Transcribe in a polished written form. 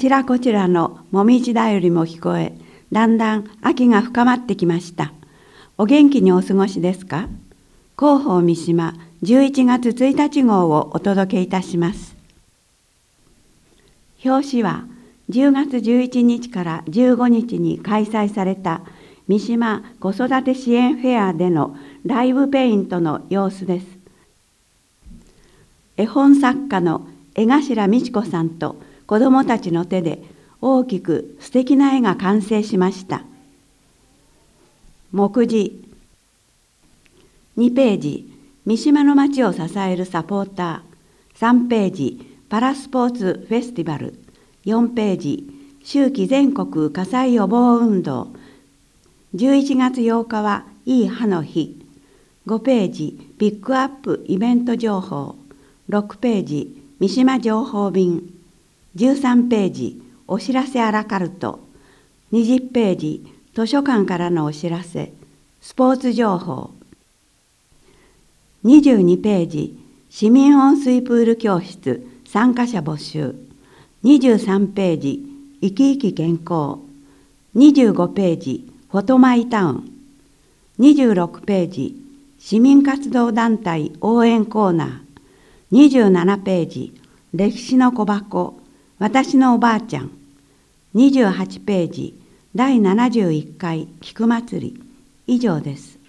ちらこちらのもみじだよりも聞こえ、だんだん秋が深まってきました。お元気にお過ごしですか？広報三島11月1日号をお届けいたします。表紙は10月11日から15日に開催された三島子育て支援フェアでのライブペイントの様子です。絵本作家の江頭美智子さんと子どもたちの手で大きく素敵な絵が完成しました。目次2ページ、三島の町を支えるサポーター。3ページ、パラスポーツフェスティバル。4ページ、秋季全国火災予防運動。11月8日はいい歯の日。5ページ、ピックアップイベント情報。6ページ、三島情報便。13ページ、お知らせアラカルト。20ページ、図書館からのお知らせ。スポーツ情報。22ページ、市民温水プール教室参加者募集。23ページ、生き生き健康。25ページ、フォトマイタウン。26ページ、市民活動団体応援コーナー。27ページ、歴史の小箱、私のおばあちゃん。28ページ、第71回菊祭り。以上です。